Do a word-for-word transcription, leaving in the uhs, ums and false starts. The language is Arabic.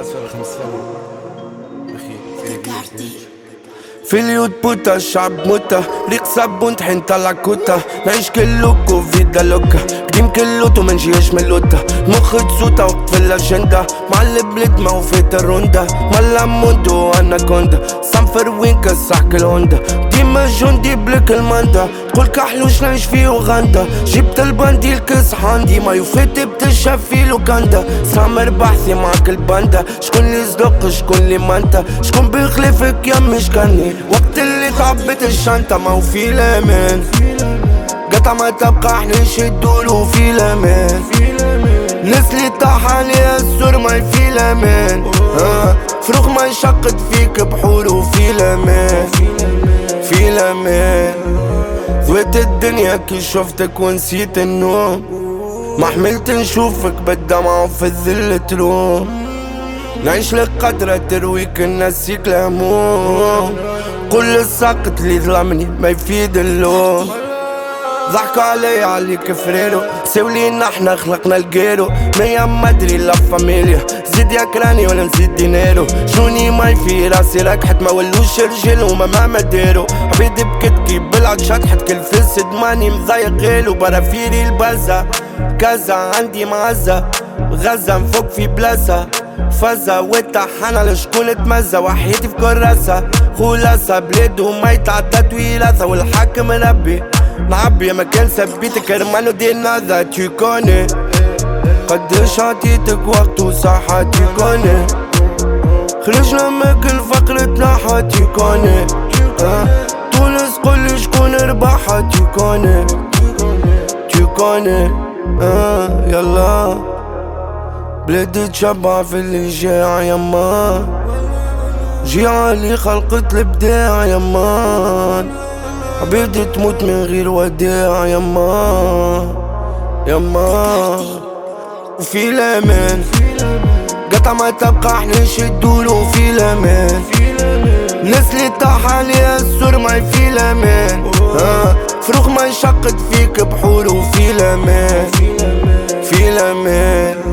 ولا خمس سنين اخي. في اليوت بوتا الشعب موتا ريق صابون طحين طلع كوتا نعيش كلوكو فيدا لوكا قديم كلوتو منجيش من لوتا مخ تسوتا وقت في الاجندا مع البلد ما وفيت الروندا مالا موندو اناكوندا صنفر وين كسحك الهوندا ديما جندي بلك الماندا تقول كحلوش نعيش في اوغندا جبت الباندي الكس حاندي ما يوفيت بتشاف في لوكاندا سامر بحثي معك الباندا شكون لي صدق شكون لي مانتا شكون بيخلفك يا مشكاني وقت اللي تعبت الشنطة ما هو في الامان قطع ما تبقى احنا نشدولو في الامان ناس اللي طاح عليها السور ما في الامان آه فروخ ما يشقط فيك بحورو في الامان في الامان ذويت الدنيا كي شفتك ونسيت النوم ما حملت نشوفك بالدمع وفي الذل تروم نعيش لك قدرة ترويك نسيك الهموم كل الساقط اللي ظلمني ما يفيد اللوم ضحكوا علي عليك فريرو سولينا احنا خلقنا الجيرو ميا مدري لا فاميليا زيد يا كراني ولا نزيد دينيرو شوني ماي في راسي ركحت ما ولوش رجال وما ما مديرو عبيدي بكتكي بالعك شطحت كل فلس دماني مضايق غيلو برافيري البزة كذا عندي معزة غزة نفوق في بلاسة فزة والطحان على شكون تمزة وحيدي في كراسة خلاصة بلاد وما يتعدى طويلة والحاكم ربي نعبي مكان سبيتك رمانو دي ناذا تيكوني قديش عطيتك وقت وصحة تيكوني خرجنا من كل فقرتنا حتيكوني أه تونس قولي شكون رباحة تيكوني تيكوني أه يلا بلاد تشبع في اللي جاع يما جيعة اللي خلقت الابداع يمان عبيدي تموت من غير وداع يما يما وفي الامان قطع ما تبقى احنا نشدولو في الامان ناس اللي طاح عليها السور ما في الامان آه فروخ ما يشقط فيك بحور وفي الامان في الامان